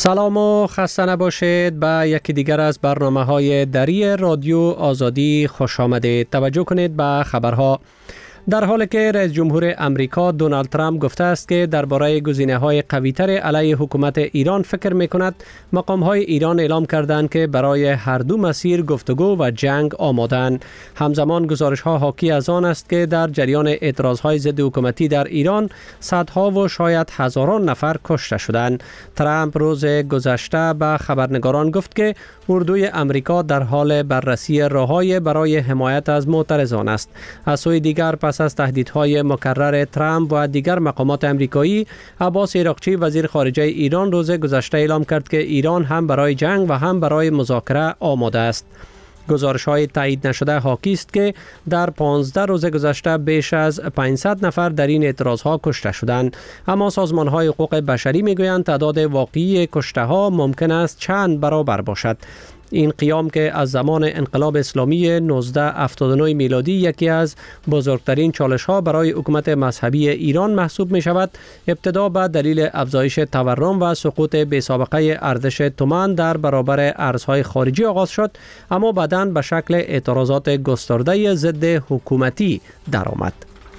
سلام و خسته نباشید به یکی دیگر از برنامه‌های دری رادیو آزادی خوش آمدید. توجه کنید به خبرها. در حالی که رئیس جمهور امریکا دونالد ترامپ گفته است که درباره گزینه‌های قوی‌تر علیه حکومت ایران فکر می‌کند، مقام‌های ایران اعلام کردند که برای هر دو مسیر گفتگو و جنگ آماده‌اند. همزمان گزارش‌ها حاکی از آن است که در جریان اعتراض‌های ضد حکومتی در ایران صدها و شاید هزاران نفر کشته شدند. ترامپ روز گذشته به خبرنگاران گفت که اردوی امریکا در حال بررسی راه‌های برای حمایت از معترضان است. از سوی دیگر پس از تهدیدهای مکرر ترامپ و دیگر مقامات امریکایی، عباس عراقچی وزیر خارجه ایران روز گذشته اعلام کرد که ایران هم برای جنگ و هم برای مذاکره آماده است. گزارش‌های تایید نشده حاکی است که در 15 روز گذشته بیش از 500 نفر در این اعتراض‌ها کشته شدند، اما سازمان‌های حقوق بشری می‌گویند تعداد واقعی کشته‌ها ممکن است چند برابر باشد. این قیام که از زمان انقلاب اسلامی 1979 میلادی یکی از بزرگترین چالش‌ها برای حکومت مذهبی ایران محسوب می‌شود، ابتدا به دلیل افزایش تورم و سقوط بی‌سابقه ارزش تومان در برابر ارزهای خارجی آغاز شد، اما بعداً به شکل اعتراضات گسترده ضد حکومتی درآمد.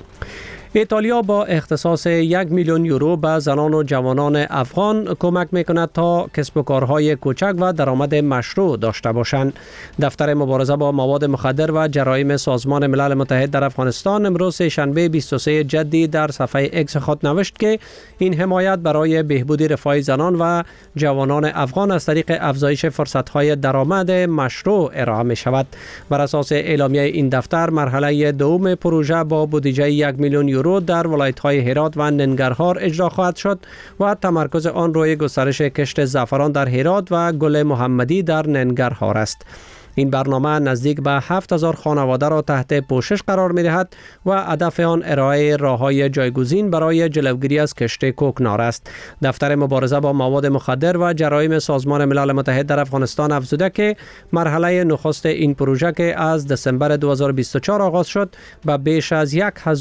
ایتالیا با اختصاص 1 میلیون یورو به زنان و جوانان افغان کمک میکند تا کسب و کارهای کوچک و درآمد مشروع داشته باشند. دفتر مبارزه با مواد مخدر و جرایم سازمان ملل متحد در افغانستان امروز شنبه 23 جدی در صفحه اکس خود نوشت که این حمایت برای بهبود رفاه زنان و جوانان افغان از طریق افزایش فرصت‌های درآمد مشروع ارائه می شود. بر اساس اعلامیه این دفتر، مرحله دوم پروژه با بودجه 1 میلیون یورو در ولایت‌های هرات و ننگرهار اجرا خواهد شد و تمرکز آن روی گسترش کشت زعفران در هرات و گل محمدی در ننگرهار است. این برنامه نزدیک به 7000 خانواده را تحت پوشش قرار می دهد و هدف آن ارائه راه‌های جایگزین برای جلوگیری از کشت کوکنار است. دفتر مبارزه با مواد مخدر و جرایم سازمان ملل متحد در افغانستان افزوده که مرحله نخست این پروژه که از دسامبر 2024 آغاز شد، به بیش از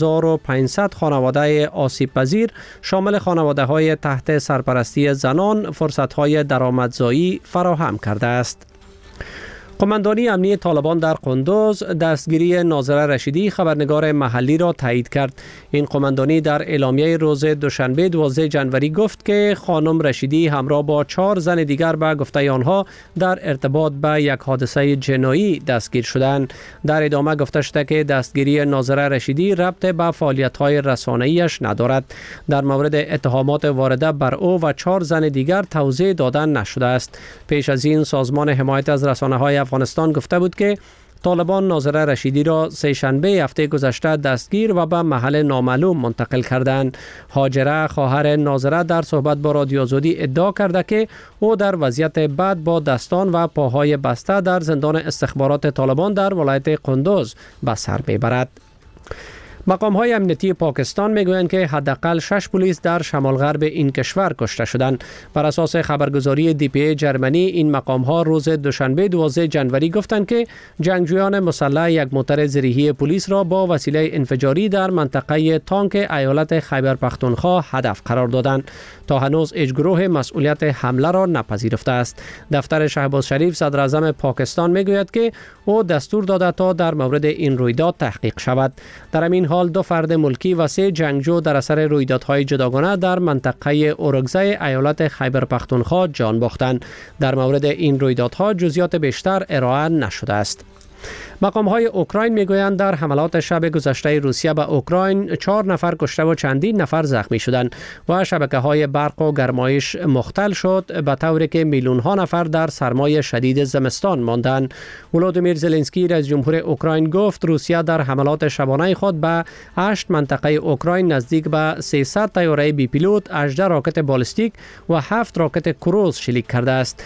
1500 خانواده آسیب پذیر شامل خانواده‌های تحت سرپرستی زنان فرصت‌های درآمدزایی فراهم کرده است. قماندانی امنی طالبان در قندوز دستگیری ناظره رشیدی خبرنگار محلی را تایید کرد. این قماندانی در اعلامیه روز دوشنبه 12 جنوری گفت که خانم رشیدی همراه با 4 زن دیگر به گفته آنها در ارتباط به یک حادثه جنایی دستگیر شدند. در ادامه گفته شده که دستگیری ناظره رشیدی ربط به فعالیت‌های رسانه‌ایش ندارد. در مورد اتهامات وارده بر او و 4 زن دیگر توضیح دادن نشده است. پیش از این سازمان حمایت از رسانه‌های افغانستان گفته بود که طالبان ناظره رشیدی را سه‌شنبه هفته گذشته دستگیر و به محل نامعلوم منتقل کردند. هاجره خواهر ناظره در صحبت با رادیو آزادی ادعا کرده که او در وضعیت بد با دستان و پاهای بسته در زندان استخبارات طالبان در ولایت قندوز به سر میبرد. مقام‌های امنیتی پاکستان میگویند که حداقل 6 پلیس در شمال غرب این کشور کشته شدند. بر اساس خبرگزاری DPA جرمنی، این مقام‌ها روز دوشنبه 12 جنوری گفتند که جنگجویان مسلح یک موتر زرهی پلیس را با وسیله انفجاری در منطقه تانک ایالت خیبر پختونخوا هدف قرار دادند. تا هنوز هیچ گروه مسئولیت حمله را نپذیرفته است. دفتر شهباز شریف صدر اعظم پاکستان میگوید که او دستور داده تا در مورد این رویداد تحقیق شود. در همین حال 2 فرد ملکی و 3 جنگجو در اثر رویدادهای جداگانه در منطقه اورگزای ایالت خیبر پختونخوا جان باختند. در مورد این رویدادها جزئیات بیشتر ارائه نشده است. مقام‌های اوکراین میگویند در حملات شب گذشته روسیه به اوکراین 4 نفر کشته و چندین نفر زخمی شدند و شبکه‌های برق و گرمایش مختل شد، به طوری که میلیون‌ها نفر در سرمای شدید زمستان ماندند. ولودیمیر زلنسکی رئیس جمهور اوکراین گفت روسیه در حملات شبانه خود به 8 منطقه اوکراین نزدیک به 300 طیاره بی پیلوت، 18 راکت بالستیک و 7 راکت کروز شلیک کرده است.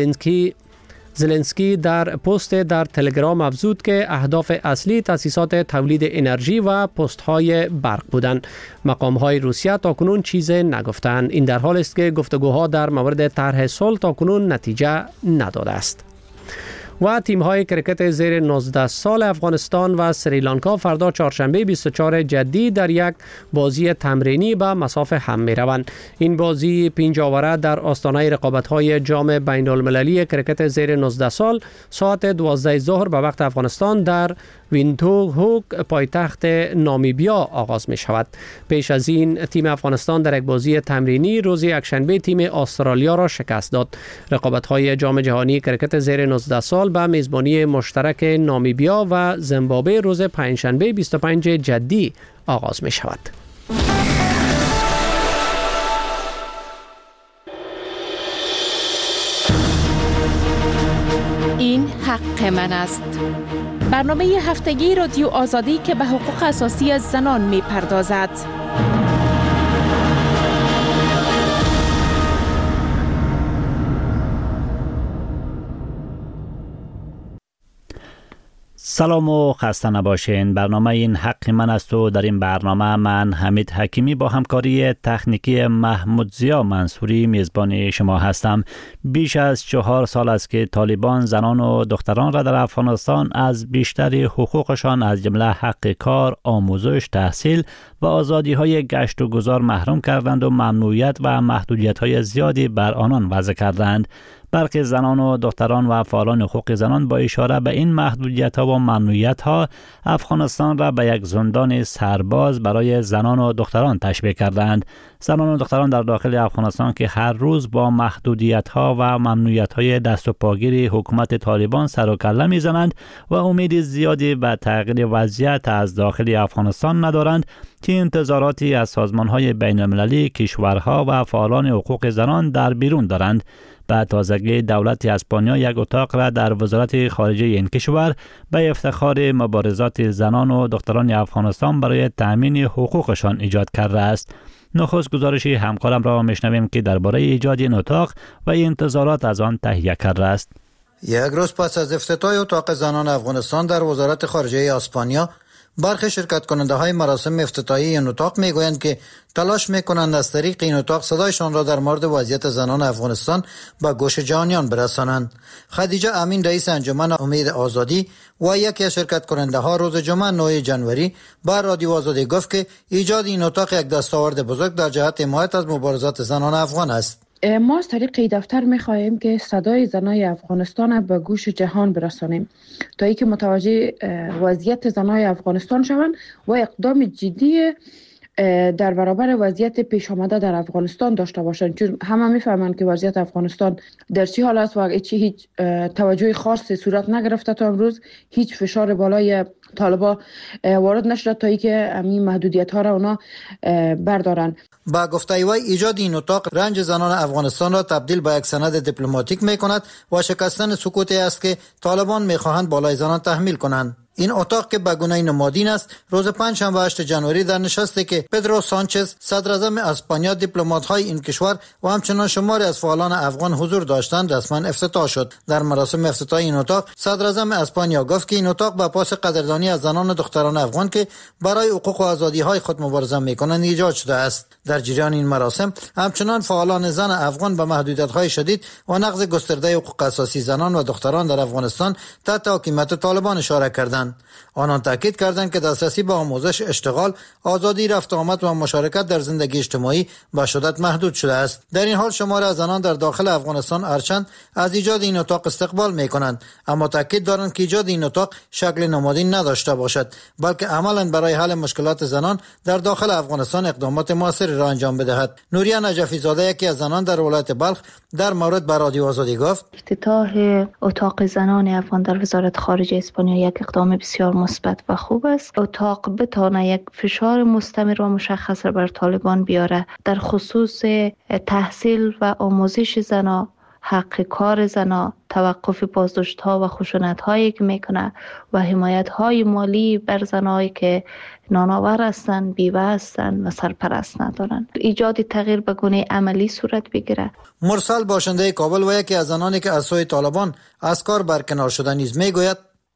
زلنسکی در پست در تلگرام افزود که اهداف اصلی تأسیسات تولید انرژی و پست‌های برق بودند. مقام‌های روسیه تاکنون چیز نگفتند. این در حالی است که گفتگوها در مورد طرح صلح تاکنون نتیجه نداده است. و تیم‌های کرکت زیر 19 سال افغانستان و سریلانکا فردا چهارشنبه 24 جدی در یک بازی تمرینی به مسافه هم می‌روند. این بازی پنجاوره در آستانه رقابت‌های جام بین‌المللی کرکت زیر 19 سال ساعت 12 ظهر به وقت افغانستان در ویندهوک پایتخت نامیبیا آغاز می شود. پیش از این تیم افغانستان در یک بازی تمرینی روز یکشنبه تیم استرالیا را شکست داد. رقابت‌های جام جهانی کرکت زیر 19 سال به میزبانی مشترک نامیبیا و زیمبابوه روز پنجشنبه 25 جدی آغاز می شود. این حق من است. برنامه هفتگی رادیو آزادی که به حقوق اساسی زنان می پردازد. سلام و خسته نباشین. برنامه این حق من است و در این برنامه من حمید حکیمی با همکاری تکنیکی محمود زیا منصوری میزبان شما هستم. بیش از 4 سال است که طالبان زنان و دختران را در افغانستان از بیشتر حقوقشان از جمله حق کار، آموزش، تحصیل و آزادی‌های گشت و گذار محروم کردند و ممنوعیت و محدودیت‌های زیادی بر آنان وضع کردند. برخی زنان و دختران و فعالان حقوق زنان با اشاره به این محدودیت‌ها و ممنوعیت‌ها افغانستان را به یک زندان سرباز برای زنان و دختران تشبیه کردند. زنان و دختران در داخل افغانستان که هر روز با محدودیت‌ها و ممنوعیت‌های دست و پاگیر حکومت طالبان سر و کله می‌زنند و امید زیادی به تغییر وضعیت از داخل افغانستان ندارند که انتظاراتی از سازمان‌های بین‌المللی، کشورها و فعالان حقوق زنان در بیرون دارند. به تازگی دولت اسپانیا یک اتاق را در وزارت خارجه این کشور به افتخار مبارزات زنان و دختران افغانستان برای تأمین حقوقشان ایجاد کرده است. نخست گزارشی همکارم را میشنویم که درباره ایجاد این اتاق و انتظارات از آن تهیه کرده است. یک روز پس از افتتاح اتاق زنان افغانستان در وزارت خارجه اسپانیا، برخی شرکت کننده های مراسم افتتاحی این اتاق میگویند که تلاش میکنند از طریق این اتاق صدایشان را در مورد وضعیت زنان افغانستان به گوش جهانیان برسانند. خدیجه امین رئیس انجمن امید آزادی و یکی از شرکت کننده ها روز جمعه 9 جنوری بر رادیو آزادی گفت که ایجاد این اتاق یک دستاورد بزرگ در جهت حمایت از مبارزات زنان افغان است. ما از طریق این دفتر می‌خواهیم که صدای زنای افغانستان به گوش جهان برسانیم تا اینکه متوجه وضعیت زنای افغانستان شوند و اقدام جدی در برابر وضعیت پیش آمده در افغانستان داشته باشند، چون همه میفهمند که وضعیت افغانستان در چه حال است و هیچ توجه خاصی صورت نگرفته تا امروز. هیچ فشار بالای طالبان وارد نشده تا اینکه همین محدودیت ها را اونا بردارن. با گفته وی ایجاد این اتاق رنج زنان افغانستان را تبدیل به یک سند دیپلماتیک میکند و شکستن سکوتی است که طالبان میخواهند بالای زنان تحمیل کنند. این اتاق که به گونه نمادین است، روز پنجشنبه 8 جنوری در نشستی که پدرو سانچز صدر اعظم اسپانیا، دیپلمات‌های این کشور و همچنان شماری از فعالان افغان حضور داشتند رسما افتتاح شد. در مراسم افتتاح این اتاق صدر اعظم اسپانیا گفت که این اتاق به پاس قدردانی از زنان و دختران افغان که برای حقوق و آزادی‌های خود مبارزه می‌کنند ایجاد شده است. در جریان این مراسم همچنان فعالان زن افغان به محدودیت‌های شدید و نقض گسترده حقوق اساسی زنان و دختران در افغانستان تحت حکومت طالبان اشاره کردند. آنان تاکید کردند که دسترسی به آموزش، اشتغال، آزادی رفت و آمد و مشارکت در زندگی اجتماعی به شدت محدود شده است. در این حال شماری از زنان در داخل افغانستان ارچند از ایجاد این اتاق استقبال می‌کنند، اما تاکید دارند که ایجاد این اتاق شکل نمادین نداشته باشد، بلکه عملاً برای حل مشکلات زنان در داخل افغانستان اقدامات موثری را انجام بدهد. نوریه نجفی زاده یکی از زنان در ولایت بلخ در مورد به رادیو آزادی گفت: افتتاح اتاق زنان افغان در وزارت خارجه اسپانیا یک اقدام بسیار مثبت و خوب است. اتاق بتونه یک فشار مستمر و مشخص بر طالبان بیاره در خصوص تحصیل و آموزش زنان، حق کار زنان، توقف بازداشت‌ها و خشونت‌هایی که میکنه و حمایت‌های مالی بر زنایی که نانآور هستند، بیوه هستند و سرپرست ندارند. ایجاد تغییر به گونه عملی صورت بگیره. مرسل باشنده کابل و یکی از زنانی که از سوی طالبان از کار برکنار شده نیز میگوید: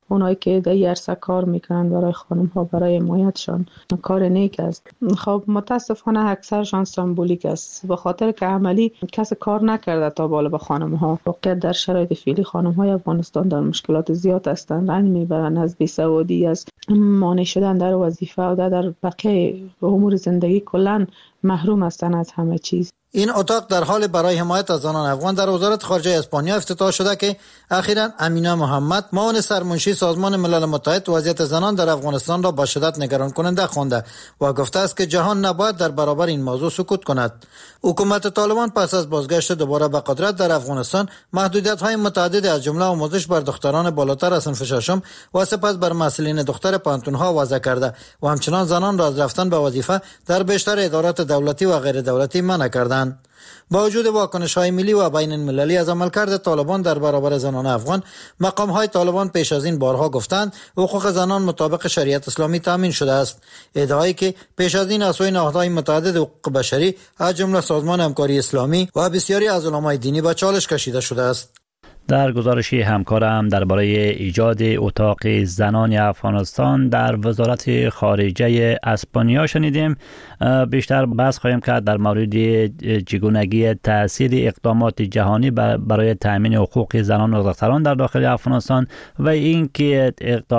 اونایی که در عرصه کار میکنن برای خانم ها برای حمایتشان کار نیک است. خب متاسفانه اکثرشان سمبولیک است، به خاطر که عملی کس کار نکرده تا بالا به خانم ها. واقعا در شرایط فعلی خانم های افغانستان در مشکلات زیاد هستند، رنج میبرند از بیسوادی، از مانع شدن در وظیفه و در بقیه امور زندگی کلا محروم هستند از همه چیز. این اتاق در حال برای حمایت از زنان افغان در وزارت خارجه اسپانیا افتتاح شده که اخیراً امینا محمد معاون سرمنشی سازمان ملل متحد وضعیت زنان در افغانستان را با شدت نگران کننده خوانده و گفته است که جهان نباید در برابر این موضوع سکوت کند. حکومت طالبان پس از بازگشت دوباره به قدرت در افغانستان محدودیت‌های متعدد از جمله آموزش بر دختران بالاتر از صنف ششم و سپس بر مسئولین دختر پانتون‌ها وضع کرده و همچنان زنان را از رفتن به وظیفه در بیشتر ادارات دولتی و غیر دولتی منع کرده. با وجود واکنش‌های ملی و بین المللی از عملکرد طالبان در برابر زنان افغان، مقام‌های طالبان پیش از این بارها گفتند حقوق زنان مطابق شریعت اسلامی تامین شده است. ادعایی که پیش از این از سوی نهادهای متعدد حقوق بشری از جمله سازمان همکاری اسلامی و بسیاری از علمای دینی به چالش کشیده شده است. در گزارشی همکارم درباره ایجاد اتاق زنان افغانستان در وزارت خارجه اسپانیا شنیدیم. بیشتر بحث خواهیم کرد در مورد چگونگی تاثیر اقدامات جهانی برای تامین حقوق زنان و دختران در داخل افغانستان و اینکه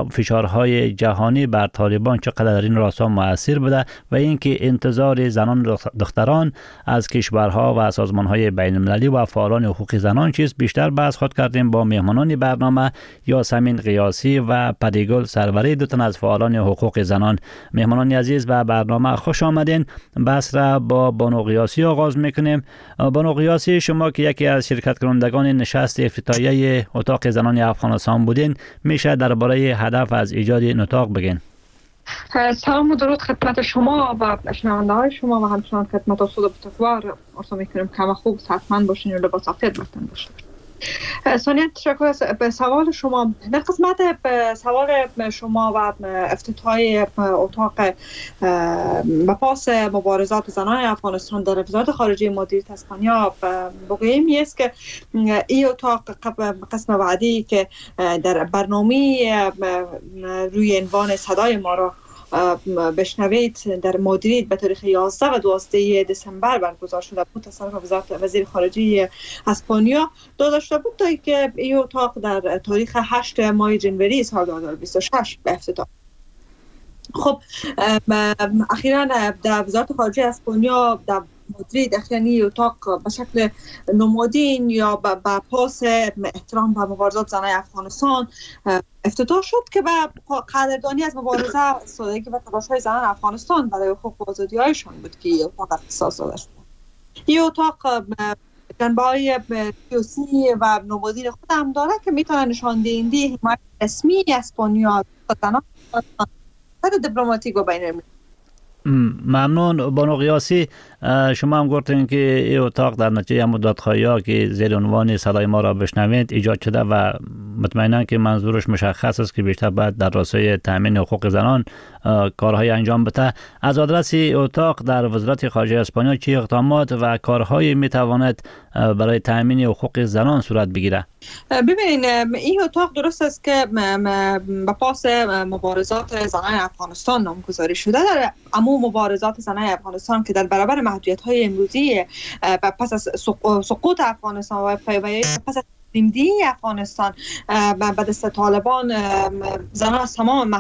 فشارهای جهانی بر طالبان چقدر در این راستا مؤثر بوده و اینکه انتظار زنان و دختران از کشورها و سازمانهای بین المللی و فعالان حقوق زنان چیست. بیشتر بحث کردیم با مهمانان برنامه یاسمین قیاسی و پدیگل سروری، دو تن از فعالان حقوق زنان. مهمانان عزیز به برنامه خوش آمدین. بحث را با بانو قیاسی آغاز میکنیم. بانو قیاسی، شما که یکی از شرکت کنندگان نشست افتتاحیه اتاق زنان افغانستان بودین، میشه درباره هدف از ایجاد این اتاق بگین؟ سلام و درود خدمت شما و شنونده‌های شما و همچنان خدمت اصول بزرگوار. آرزو میکنیم که خوب صحتمند باشین و لباس سفید باشین. ثانیاً تشکر به سوال شما. در قسمت سوال شما و افتتاحی اتاق و پاس مبارزات زنان افغانستان در وزارت خارجه مدیریت اسپانیا بگوییم است که این اتاق قسم بعدی که در برنامه روی عنوان صدای ما را بشنوید در مادرید به تاریخ 11 و 12 دسامبر برگزار شده بود. تصرف وزیر خارجه اسپانیا داده شده بود تا که این اتاق در تاریخ 8 ماه جنوری سال 2026 به افتتاح. خب اخیراً در وزارت خارجه اسپانیا در مادرید اخیراً اتاق به شکل نمادین یا با پاس احترام به مبارزات زنان افغانستان افتتاح شد که به قدردانی از مبارزه سادگی و تلاش‌های زنان افغانستان برای حقوق و آزادی‌هایشان بود که این اتاق اختصاص داده شد. این اتاق جنبه‌های سیاسی و نمادین خود هم داره که میتونه نشان دهنده حمایت رسمی اسپانیا از زنان در دیپلماتیک و بین‌المللی. ممنون بانو قیاسی. شما هم گفتین که این اتاق در نتیجه مدت‌هایی که زیر عنوان صدای ما را بشنوید ایجاد شده و مطمئنا که منظورش مشخص است که بیشتر باید در راستای تامین حقوق زنان کارهای انجام بده. از آدرس اتاق در وزارت خارجه اسپانیا چه اقدامات و کارهایی میتواند برای تامین حقوق زنان صورت بگیره؟ ببینید این اتاق درست است که به پاس مبارزات زنان افغانستان نامگذاری شده. در عموم مبارزات زنان افغانستان که در برابر محدودیت‌های امروزی پس از سقوط افغانستان و پس از نمدی افغانستان به دست طالبان زنان از تمام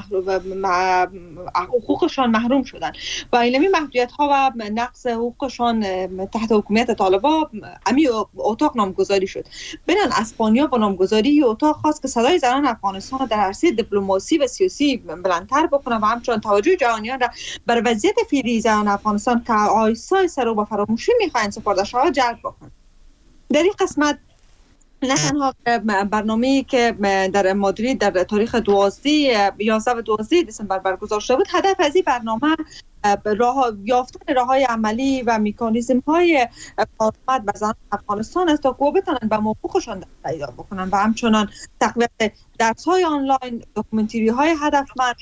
حقوقشان محروم شدند و اینمی محدودیت‌ها و نقض حقوقشان تحت حکومت طالبان امی اتاق نامگذاری شد. بنان اسپانیا با نامگذاری اتاق خواست که صدای زنان افغانستان در عرصه دیپلماسی و سیاسی بلندتر بکنه و همچنین توجه جهانیان را بر وضعیت فعلی زنان افغانستان که آیسای سر و فراموشی می‌خواهند سپرده شود جلب بکنه. در این قسمت نه تنها برنامه‌ای که در مادرید در تاریخ 11 و 12 دسامبر برگزار شده بود، هدف از این برنامه یافتن راه‌های عملی و مکانیزم‌های کارآمد بر زنان افغانستان است تا که بتوانند به حقوقشان پیدا بکنند و همچنان تقویت درس‌های آنلاین، داکومنتری‌های هدفمند،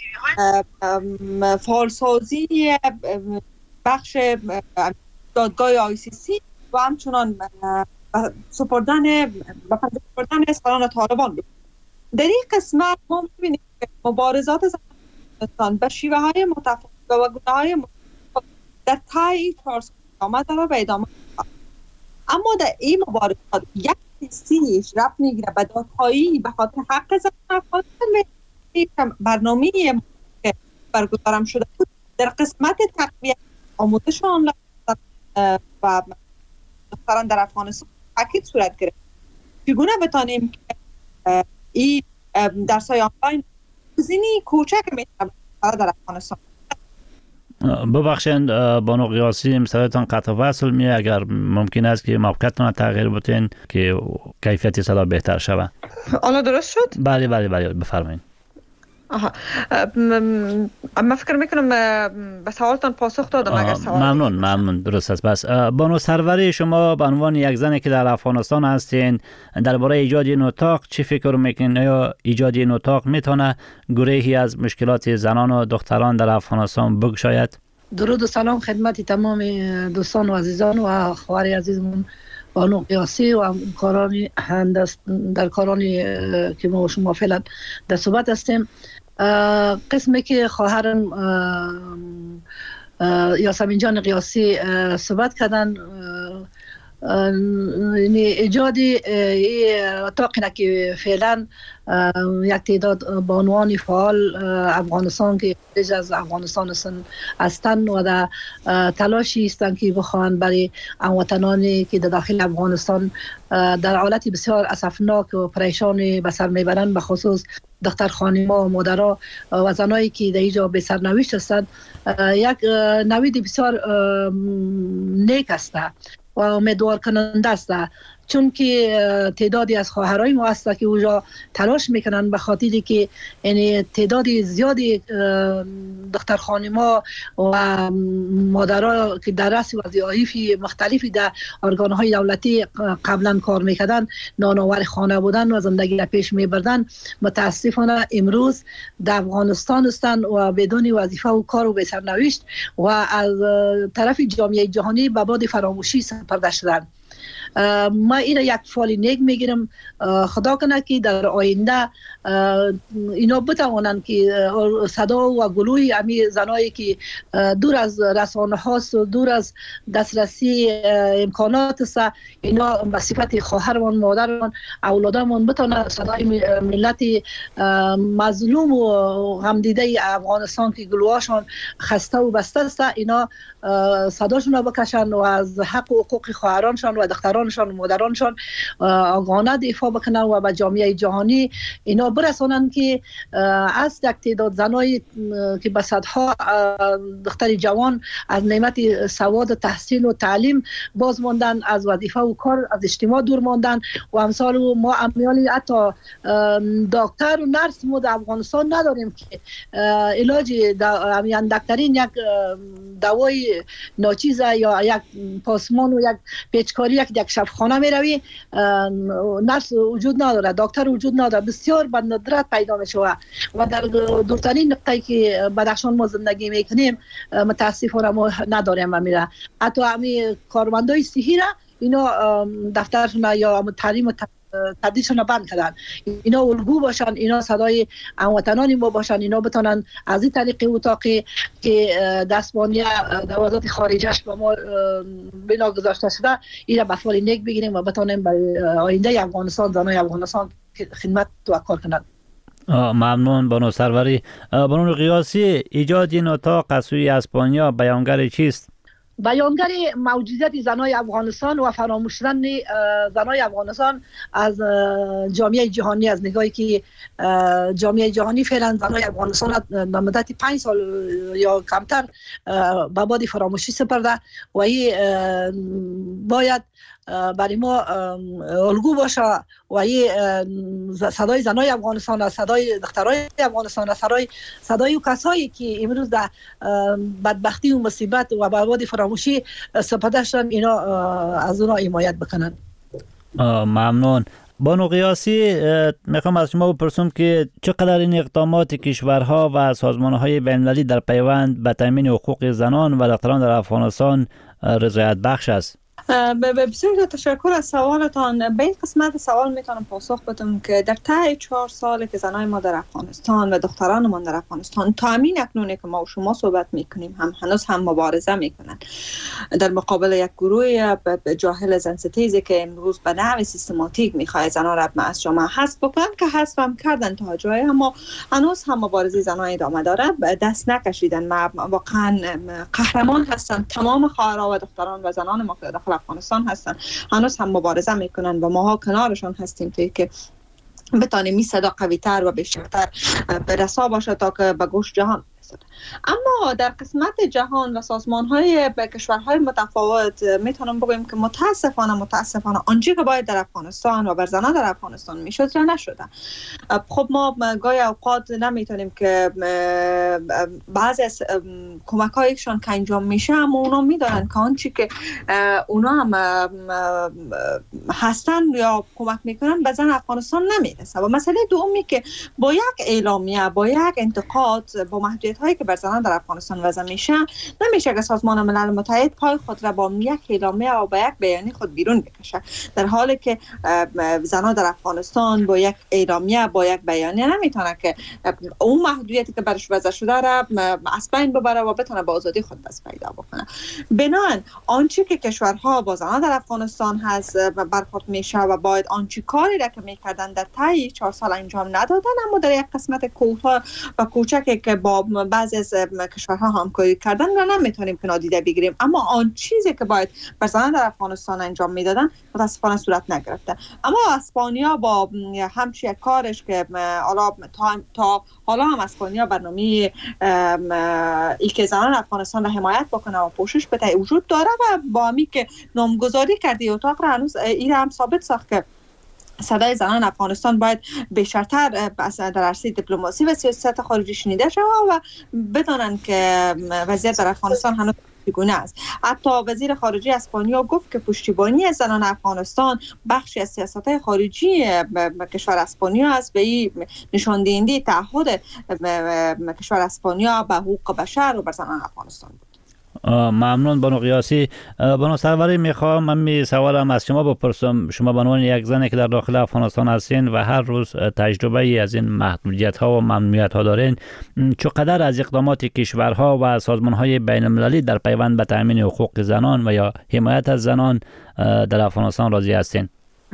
فعالسازی بخش دادگاه ICC و همچنان سپردن سالان طالبان بود. در این قسمت ما می‌بینیم که مبارزات زنان به شیوه های متفاوت و گونه های متفاوت در طی 4 سال ادامه داره و ادامه داره. اما در این مبارزات یک حسیش رفت میگیره به دادخواهی به خاطر حق زنان افغانستان. برنامه که برگزارم شده بود در قسمت تقویت آموزش آنلاین و دختران در افغانستان تاکید صورت گرفت. چگونه بتانیم که این درس‌های آنلاین گزینه‌ای کوچک می‌تونه در افغانستان. ببخشید بانو قیاسی صدایتان قطع وصل می، اگر ممکن است که موقعیتتان تغییر بدین که کیفیت صدا بهتر شود. آن درست شد؟ بله بفرمایید. من فکر میکنم به سوالتان پاسخ دادم. اگر سوال ممنون درست است. بس بانو سروری، شما به عنوان یک زنی که در افغانستان هستین درباره ایجاد این اتاق چی فکر میکنین؟ یا ایجاد این اتاق میتونه گریهی از مشکلات زنان و دختران در افغانستان بگشاید؟ درود و سلام خدمت تمام دوستان و عزیزان و خواهر عزیزمون بانو قیاسی و کارانی در کارانی که ما شما فعلا در صحبت هستیم. قسمی که خواهرم یاسمین جان قیاسی صحبت کردن، ایجاد اتاقی که فعلا یک تعداد بانوان فعال افغانستان که خارج از افغانستان هستند و در تلاشی هستند که بخواهند برای هموطنانی که در داخل افغانستان در حالت بسیار اسفناک و پریشان به سر میبرند، به خصوص دختر خانم‌ها و مادرها و زنایی که در اینجا به سرنوشت هستند، یک نوید بسیار نیک است و امیدوار کننده است، چون که تعدادی از خواهرای ما هست که اونجا تلاش میکنن به خاطری که یعنی تعدادی زیادی دختر خانم‌ها و مادرها که در رأس وظایف مختلفی در ارگان‌های دولتی قبلا کار میکردن، نانآور خانه بودن و زندگی را پیش میبردن، متاسفانه امروز در افغانستان هستند و بدون وظیفه و کار و به سرنوشت و از طرف جامعه جهانی به باد فراموشی سپرده شدند. ما این یک فعال نیک میگیرم. خدا کنه که در آینده اینا بتوانند که صدا و گلوی امی زنایی که دور از رسانه هاست و دور از دسترسی امکانات است، اینا به صفت خواهرمان، مادرمان، اولادمان بتونه صدای ملت مظلوم و غمدیده افغانستان که گلوهاشون خسته و بسته است، اینا صداشون رو بکشن و از حق و حقوق خواهرانشان و دخترانشان و مادرانشان آگاهانه دفاع بکنن و به جامعه جهانی اینا برسانن که از یک تعداد زنایی که به صدها دختر جوان از نعمت سواد و تحصیل و تعلیم باز ماندن، از وظیفه و کار از اجتماع دور ماندن و امثال ما امیالی حتی دکتر و نرس ما در افغانستان نداریم که علاج دکترین یک دوای ناچیزه یا یک پاسمان و یک پیچکاری یک شفاخانه می روی، نرس وجود نداره، دکتر وجود نداره، بسیار به ندرت پیدا می شود و در دورترین نقطه‌ای که بدخشان ما زندگی میکنیم متاسفانه ما نداریم و میره. حتی همین کارمندای صحی را اینا دفترشون یا تعلیم و تدریسشون بند کردن، اینا الگو باشن، اینا صدای هموطنان ما باشن، اینا بتونن از این طریق اتاقی که دستبانی در وزارت خارجه با ما بنا گذاشته شده اینا به فعال نیک بگیریم و بتونیم برای آینده افغانستان، زنای افغانستان خدمت و کار کنند. ممنون بانو سروری. بانو قیاسی، ایجاد این اتاق از سوی اسپانیا بیانگر چیست؟ بیانگر موجودیت زنای افغانستان و فراموش شدن زنای افغانستان از جامعه جهانی، از نگاهی که جامعه جهانی فعلا زنای افغانستان در مدت 5 سال یا کمتر به باد فراموشی سپرده و این باید برای ما الگو باشه و این صدای زنای افغانستان، صدای دخترای افغانستان، صدای کسایی که امروز در بدبختی و مصیبت و باد فراموشی سپرده شدن، اینا از اونا حمایت بکنن. ممنون. بانو قیاسی، میخوام از شما بپرسم که چقدر این اقدامات کشورها و سازمانهای بین‌المللی در پیوند به تامین حقوق زنان و دختران در افغانستان رضایت بخش است؟ بسیار تشکر از سوالتان. به این قسمت سوال میتونم پاسخ بدم که در طی 4 سال که زنای ما در افغانستان و دختران ما در افغانستان تا همین اکنونه که ما و شما صحبت میکنیم هنوز هم مبارزه میکنن در مقابل یک گروه جاهل زنستیزی که امروز به نحو سیستماتیک میخواد زنها را از جامعه حذف بکنن که حذف هم کردن تا جای، اما هنوز هم مبارزه زنها ادامه داره. دست نکشیدن. ما واقعا قهرمان هستن تمام خواهرها و دختران و زنان ما که داخل افغانستان هستن، هنوز هم مبارزه میکنن و ماها کنارشان هستیم تا که بتانیم این صدا قوی‌تر و بیشتر برسا باشه تا که به گوش جهان. اما در قسمت جهان و سازمان‌های کشورهای متفاوت میتونم بگم که متاسفانه آنچه که باید در افغانستان و بر زنان در افغانستان میشد را نشده. خب ما گاهی اوقات نمیتونیم که بعضی از کمک‌هایشان که انجام میشه اما اونا میدونن که آنچه که اونا هم هستن یا کمک میکنن به زن افغانستان نمیرسه. و مسئله دومی که با یک اعلامیه، با یک انتقاد، با محدودیت‌هایی که بر زنان در افغانستان وضع میشه، نمیشه که سازمان ملل متحد پای خود را با یک اعلامیه و با یک بیانیه خود بیرون بکشه، در حالی که زنان در افغانستان با یک اعلامیه، با یک بیانیه نمیتونه که اون محدودیتی که برش وضع شده را از بین ببره و بتونه با آزادی خود دست پیدا بکنه. بنابراین آنچه که کشورها با زنان در افغانستان هست برخورد میشه و باید آنچه کاری را که میکردن در طی 4 سال انجام ندادن، اما در یک قسمت کوتاه و کوچکی که با بعضی از کشورها همکاری کردن را نمیتونیم که نادیده بگیریم. اما آن چیزی که باید بر زنان در افغانستان انجام میدادن متاسفانه صورت نگرفته. اما اسپانیا با همچین کارش که تا حالا هم اسپانیا برنامه ای که زنان افغانستان را حمایت بکنه و پوشش بده وجود داره و با همی که نامگذاری کرده اتاق را هنوز این هم ثابت ساخت که صدای زنان افغانستان باید بیشترتر در عرصه دیپلماسی و سیاست خارجی شنیده شود و بدانند که وضعیت در افغانستان هنوز چگونه است. حتی وزیر خارجه اسپانیا گفت که پشتیبانی زنان افغانستان بخشی از سیاست خارجی کشور اسپانیا است و این نشان دهنده تعهد کشور اسپانیا به حقوق بشر و بر زنان افغانستان بود. ممنون بانو قیاسی. بانو سروری میخوام من سوالم از شما بپرسم. شما به عنوان یک زنی که در داخل افغانستان هستین و هر روز تجربه ای از این محدودیت ها و ممنوعیت ها دارین، چقدر از اقدامات کشورها و سازمان های بین المللی در پیوند به تامین حقوق زنان و یا حمایت از زنان در افغانستان راضی هستین؟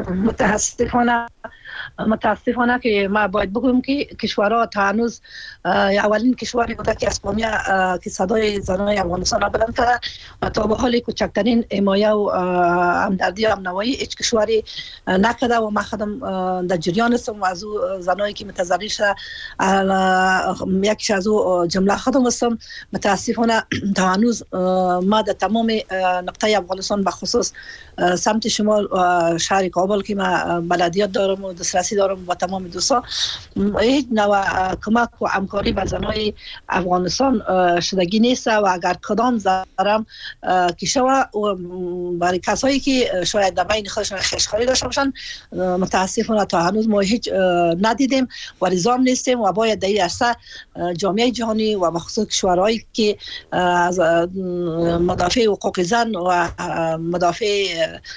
متاسفانه که ما باید بگویم که کشورها تا هنوز اولین کشوری بوده که اسپانیا که صدای زنان افغانستان را بلند کرده و تا به حال کوچکترین حمایه و همدردی و همنوایی هیچ کشوری نکرده و ما خودم در جریان هستم و از او زنایی که متضرر شده یکیش از او جمله خودم هستم. متاسفانه تا هنوز ما در تمام نقطه افغانستان بخصوص سمت شمال شهر کابل که ما بلدیات دارم و دسترسی دارم با تمام دوستا، هیچ نوع کمک و همکاری به زنای افغانستان شدگی نیست و اگر کدام ضرر که شود برای کسایی که شاید در بین خودشان خشخاری داشته باشن متاسفانه تا هنوز ما هیچ ندیدیم و رضام نیستیم و باید در این عرصه جامعه جهانی و بخصوص کشورهایی که از مدافع حقوق زن و مدافع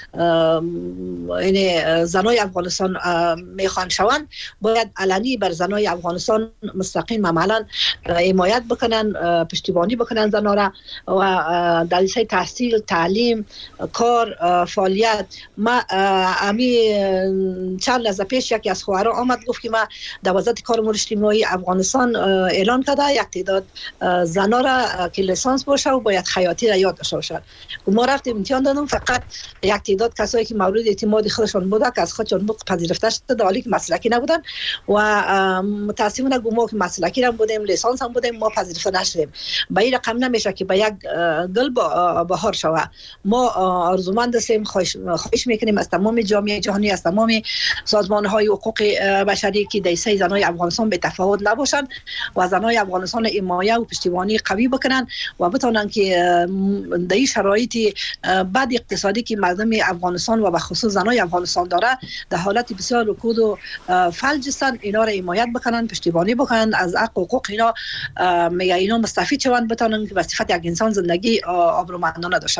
زنای افغانستان میخوان شوند باید علنی بر زنای افغانستان مستقیم عملا حمایت بکنن، پشتیبانی بکنن زنها را و در حوزه تحصیل، تعلیم، کار، فعالیت. ما چند لحظه پیش یکی از خواهران آمد گفت که ما در وزارت کار امور اجتماعی افغانستان اعلان کرده یک تعداد زنها را که لیسانس باشه و باید خیاطی را یاد داشته باشند. ما رفتیم امتحان دادم، فقط یک تعداد کسایی که مورد اعتماد خودشان بوده که از خودشان پذیرفته شده در حالی که مسلکی نبودن و متاسفانه ما که مسلکی هم بودیم، لیسانس هم بودیم، ما پذیرفته نشدیم. به این رقم نمیشه که به یک گل بهار شود. ما آرزومند هستیم، خواهش میکنیم از تمام جامعه جهانی، از تمام سازمان‌های حقوق بشری که دیسه زنای افغانستان به تفاوت نباشند و زنای افغانستان حمایت و پشتیبانی قوی بکنن و بتونن که در این شرایط بد اقتصادی که مردم افغانستان و به خصوص زنای افغانستان داره در حالت بسیار رکود و فلج هستند، اینا را حمایت بکنن، پشتیبانی بکنن، از حق و حقوق اینا مستفید شوند، بتونن که به صفت یک انسان زندگی آبرومندانه داشته باشند.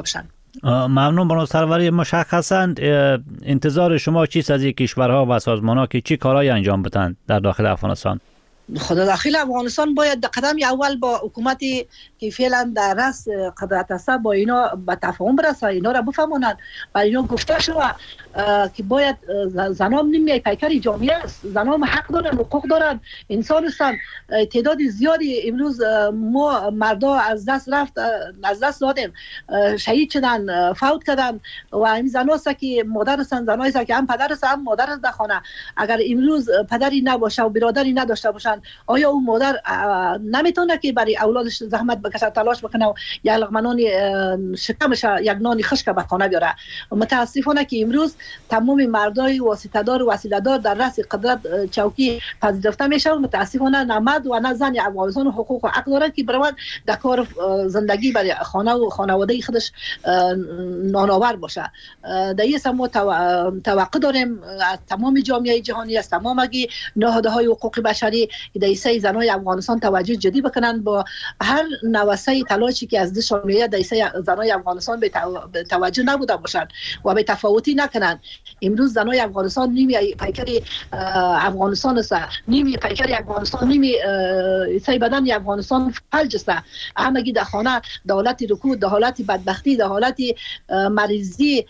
ممنون بانو سروری. مشخصاً انتظار شما چیست از این کشورها و سازمانها که چی کارهایی انجام بدن در داخل افغانستان؟ خود داخل افغانستان باید قدم اول با حکومتی که فعلا در رأس قدرت است با اینا به تفاهم برسه، اینا را بفهمونن. و اینا گفته شده که باید زنان نیمه پیکر جامعه است، زنان حق دارن، حقوق دارن، انسان هستن. تعداد زیادی امروز ما مردا از دست رفت، از دست دادیم، شهید شدن، فوت کردن. و این زنان است که مادر هستن، زنایی است که هم پدر است هم مادر است در خانه. اگر امروز پدری نباشه و برادری نداشته باشن، آیا اون مادر نمیتونه که برای اولادش زحمت بکشه، تلاش بکنه و یک لقمه نان شکمش، یک نان خشک به خانه بیاره؟ متاسفانه که امروز تمام مردای واسطه دار و وسیله دار در رأس قدرت چوکی پذیرفته میشه. متاسفانه نه مرد و نه زن افغانستان حقوق و حق دارن که برای در کار زندگی برای خانه و خانواده خودش نانآور باشه. در این ما توقع داریم از تمام جامعه جهانی، از تمام نهادهای حقوق بشری در سه زنای افغانستان توجه جدی بکنن با هر نوسه تلاشی که از دشان میاد. در سه زنای افغانستان به توجه نبوده باشند و به تفاوتی نکنن. امروز زنای افغانستان نیمی پیکر افغانستان است، نیمی پیکر افغانستان، نیمی سه بدن افغانستان فلج است. همگی در خانه در حالت رکود، در حالت بدبختی، در حالت مریضی،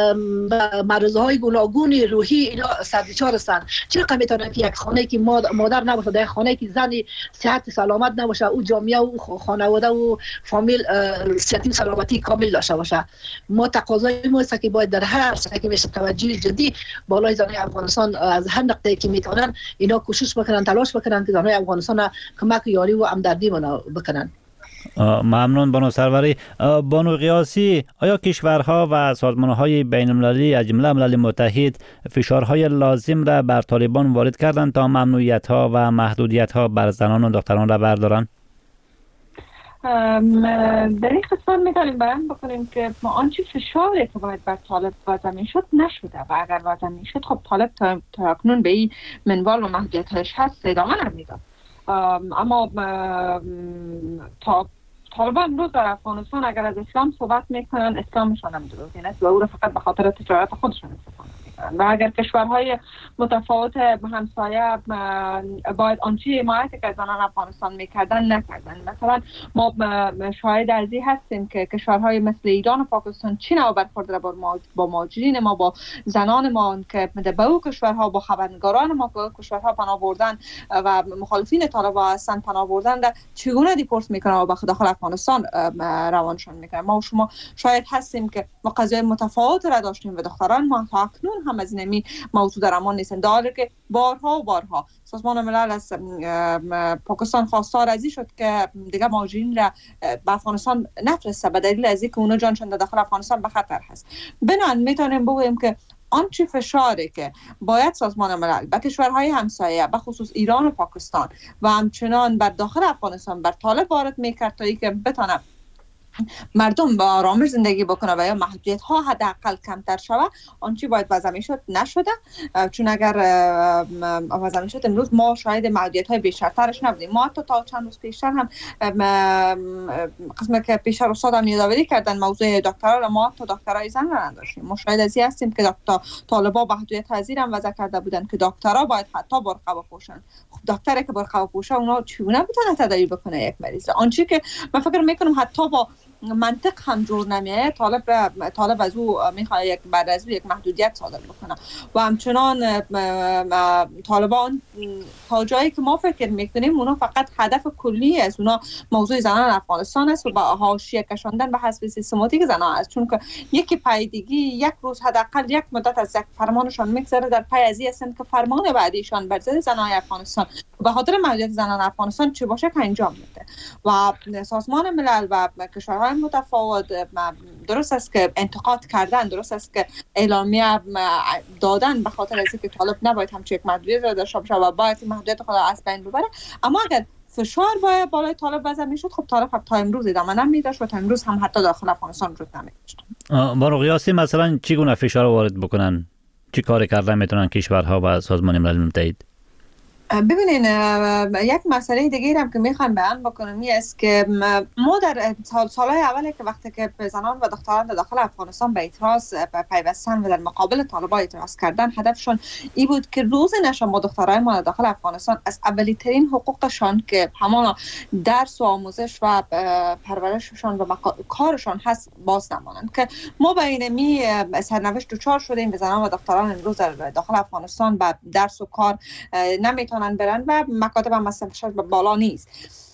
مرزهای گوناگون روحی اینا سربیچار هستند. چرا میتونه که یک خانه که مادر نباشه، در خانه که زن صحت سلامت نباشه، او جامعه و خانواده و فامیل صحت سلامتی کامل داشته باشه؟ ما تقاضای ما است که باید در هر سطحی که میشه توجه جدی بالای زنای افغانستان از هر نقطه‌ای که میتونن اینا کوشش بکنن، تلاش بکنن که زنای افغانستان کمک یاری و همدردی بکنن. ممنون بانو سروری. بانو قیاسی، آیا کشورها و سازمانهای بین المللی از جمله ملل متحد فشارهای لازم را بر طالبان وارد کردند تا ممنوعیت‌ها و محدودیت‌ها بر زنان و دختران را بردارند؟ در این قسمت میتونیم بیان بکنیم که ما آنچه فشاری که باید بر طالب وضع میشد نشده و اگر وضع میشد خب طالب تا اکنون به این منوال و محدودیت‌هاش هست ادامه نمیداد. اما طالبان امروز در افغانستان اگر از اسلام صحبت میکنن، اسلامشان هم دروغین است و او را فقط به خاطر تجارت خودشان استفاده میکنن. و اگر کشورهای متفاوت همسایه باید آنچه حمایت که زنان افغانستان میکردن نکردن. مثلا ما شاهد از این هستیم که کشورهای مثل ایران و پاکستان چه نوع برخورد را با مهاجرین ما، با زنان ما که به او کشورها، با خبرنگاران ما که کشورها پناه بردن و مخالفین طالبان هستند پناه بردن، چگونه دیپورت میکنن و به داخل افغانستان روانشان میکنن. ما و شما شاید هستیم که ما قضیه متفاوت را داشتیم و دختران ما تا اکنون هم از این موضوع در امان نیستند. داره که بارها سازمان ملل از پاکستان خواستار ازی شد که دیگه مهاجرین را به افغانستان نفرسته به دلیل از اینکه اونا جانشان در داخل افغانستان به خطر هست. بنان میتونیم بگوییم که آنچه فشاری که باید سازمان ملل به کشورهای همسایه به خصوص ایران و پاکستان و همچنان بر داخل افغانستان بر طالب وارد میکرد تا اینکه بتونه مردم با آرامش زندگی بکنه و یا محدودیت ها حداقل کمتر شود، آنچه باید وضع میشد نشده. چون اگر وضع میشد امروز ما شاید محدودیت های بیشترش نبودیم. ما حتی تا چند روز پیشتر هم قسمت که پیشتر استاد هم یادآوری کردن موضوع دکترا را، ما حتی دکترای زن را نداشتیم. ما شاید از این هستیم که طالبا محدودیت پذیر هم وضع کرده بودن که دکترا باید حتی برقه بپوشن. خب دکتری که برقه بپوشه اونا چگونه میتونه تداوی بکنه یک مریض؟ آنچه که من فکر میکنم حتی با منطق هم جور نمیه. طالب از او میخواد بعد از او یک محدودیت صادر بکنه و همچنان طالبان تا جایی که ما فکر میکنیم اونا فقط هدف کلی از اونا موضوع زنان افغانستان است و با حاشیه کشاندن به حسب سیستماتیک زنان است. چون که یکی پیدگی یک روز حداقل یک مدت از یک فرمانشان میگذره در پی از این هستند که فرمان بعدیشان بر ضد زنان افغانستان به خاطر محدودیت زنان افغانستان چه باشه که انجام میده. و سازمان ملل و کشورهای متفاوت درست است که انتقاد کردن، درست است که اعلامیه دادن به خاطر اینکه طالب نباید همچین یک محدودیت را داشته باشه و باید محدودیت خود از بین ببره. اما اگر فشار باید بالای طالب وضع میشد، خب طالب تا امروز ادامه نمیداشت و تا امروز هم حتی داخل افغانستان وجود نمیداشت. بانو قیاسی، مثلا چگونه فشار وارد بکنن؟ چی کار کردن میتونن کشورها و سازمان ملل متحد؟ ببینین یک مسئله دیگه هم که میخوام بیان بکنم این است که ما در سالهای اولی که وقتی که زنان و دختران داخل افغانستان به اعتراض پیوستن و در مقابل طالبان اعتراض کردن، هدفشون این بود که روز نشه ما دخترای ما داخل افغانستان از اولی ترین حقوقشان که همان درس و آموزش و پرورششان و کارشان هست باز نمانند. که ما به اینمی سرنوشت دچار شدیم، زنان و دختران امروز در داخل افغانستان با درس و کار نمیتونن برن و مکاتب هم مثلا بالا نیست.